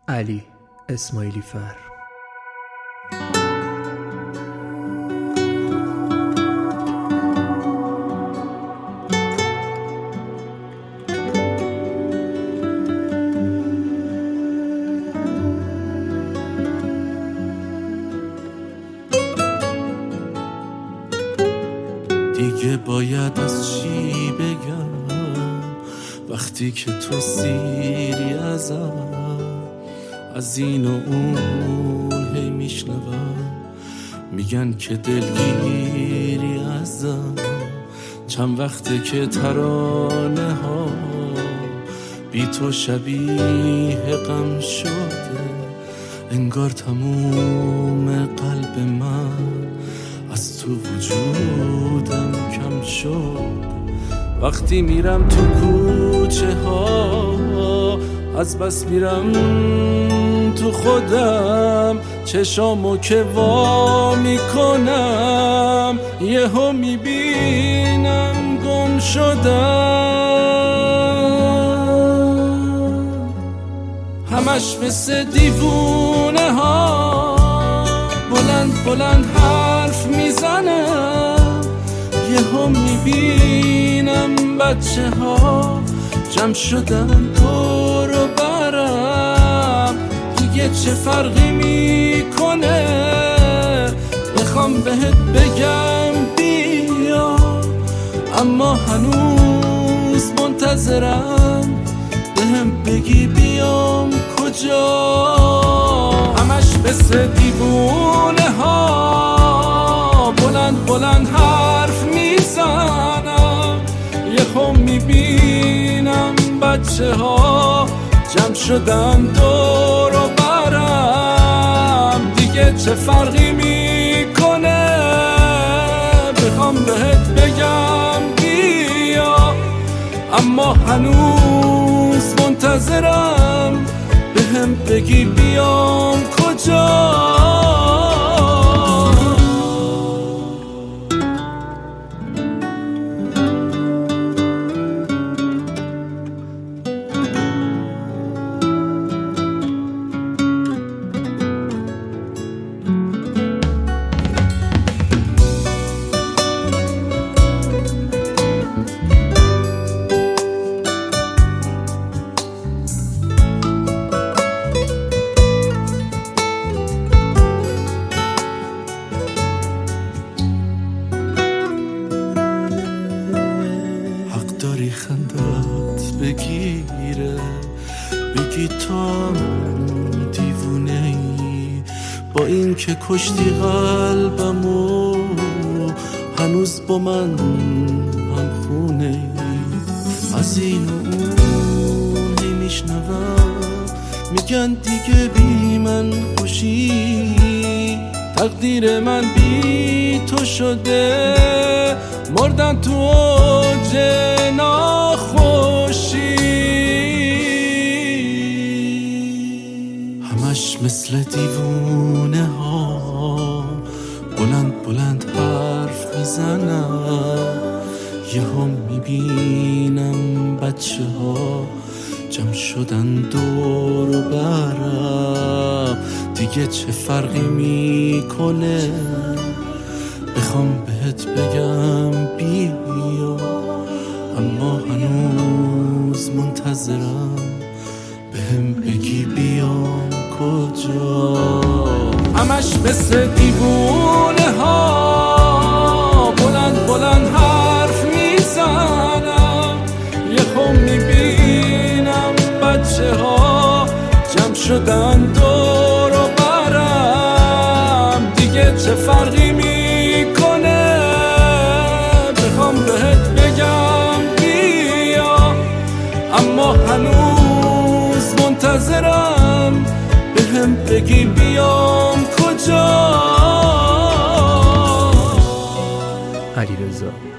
علی اسماعیلی فر. دیگه باید از چی بگم وقتی که تو سیری ازم، از این و اون هی میشنوم میگن که دلگیری ازم. چند وقته که ترانه ها بی تو شبیه غم شده، انگار تموم قلب من از تو وجودم کم شد. وقتی میرم تو کوچه ها از بس میرم تو خودم، چشامو که وا میکنم یهو میبینم گم شدم. همش مثل دیوونه ها بلند بلند حرف میزنم، یهو میبینم بچه ها جمع شدن دور و برم. دیگه چه فرقی میکنه؟ میخوام بهت بگم بیا، اما هنوز منتظرم بهم بگی بیام کجا. همش مثل دیوونه ها بلند بلند حرف میزنم، یهو میبینم بچه ها جمع شدن دور و برم. دیگه چه فرقی میکنه؟ میخوام بهت بگم بیا، اما هنوز منتظرم بهم بگی بیام کجا. داری خندت بگیره بگی تو دیوونه ای، با این که کشتی قلبمو هنوز با من هم خونه ای. از این و اون هی میشنوم میگن دیگه بی من خوشی، تقدیر من بی تو شده، مردن تو اوج ناخوشی. همش مثل دیوونه ها بلند بلند حرف میزنم، یهو میبینم بچه ها جمع شدن دور و برم. دیگه چه فرقی میکنه؟ بخوام بهت بگم بیا، اما هنوز منتظرم بهم بگی بیام کجا. همش مثل دیوونه ها بلند بلند حرف میزنم، یهو میبینم بچه ها جمع شدن دور و برم. دیگه چه فرقی میکنه؟ بخوام بهت بگم بیا، اما هنوز منتظرم بهم بگی بیام کجا. علیرضا